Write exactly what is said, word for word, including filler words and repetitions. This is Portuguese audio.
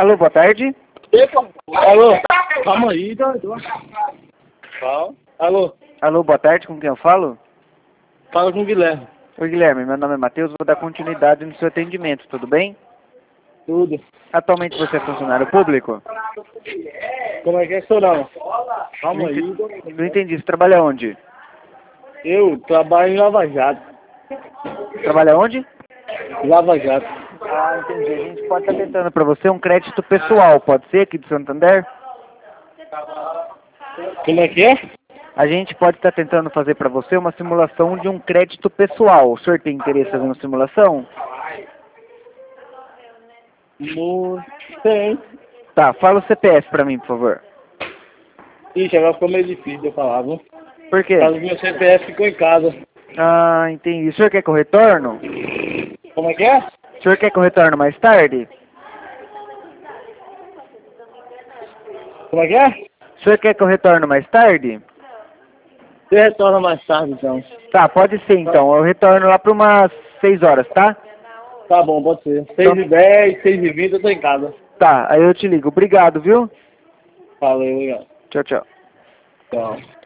Alô, boa tarde. Epa, alô, calma aí, doido. Fala. Alô, Alô, boa tarde, com quem eu falo? fala com o Guilherme. Oi, Guilherme, meu nome é Matheus, vou dar continuidade no seu atendimento, tudo bem? Tudo. Atualmente você é funcionário público? Como é que é, senhor? Não? Calma Não aí, ente- doido. não entendi, você trabalha onde? Eu trabalho em Lava Jato. Trabalha onde? Lava Jato. Ah, entendi. A gente pode estar tentando para você um crédito pessoal, pode ser, aqui de Santander? Como é que é? A gente pode estar tentando fazer para você uma simulação de um crédito pessoal. O senhor tem interesse em fazer uma simulação? No... Tem. Tá, fala o C P F para mim, por favor. Ixi, agora ficou meio difícil de eu falar, viu? Por quê? Por causa do meu C P F ficou em casa. Ah, entendi. O senhor quer que eu retorno? Como é que é? O senhor quer que eu retorno mais tarde? Como é que é? O senhor quer que eu retorno mais tarde? Você retorna mais tarde, então. Tá, pode ser então. Eu retorno lá para umas seis horas, tá? Tá bom, pode ser. seis e dez, seis e vinte eu tô em casa. Tá, aí eu te ligo. Obrigado, viu? Valeu, obrigado. Tchau, tchau. Tchau.